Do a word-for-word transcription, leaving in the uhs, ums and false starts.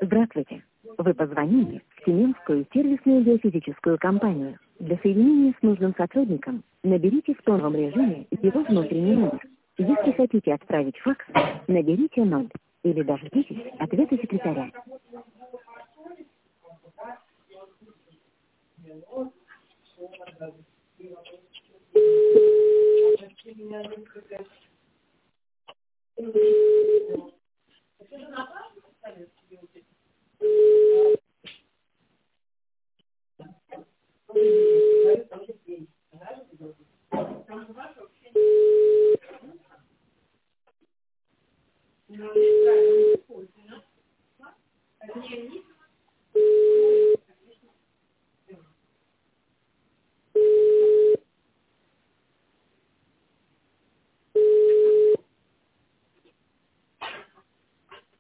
Здравствуйте. Вы позвонили в Тюменскую сервисную геофизическую компанию. Для соединения с нужным сотрудником наберите в тоновом режиме его внутренний номер. Если хотите отправить факс, наберите ноль или дождитесь ответа секретаря.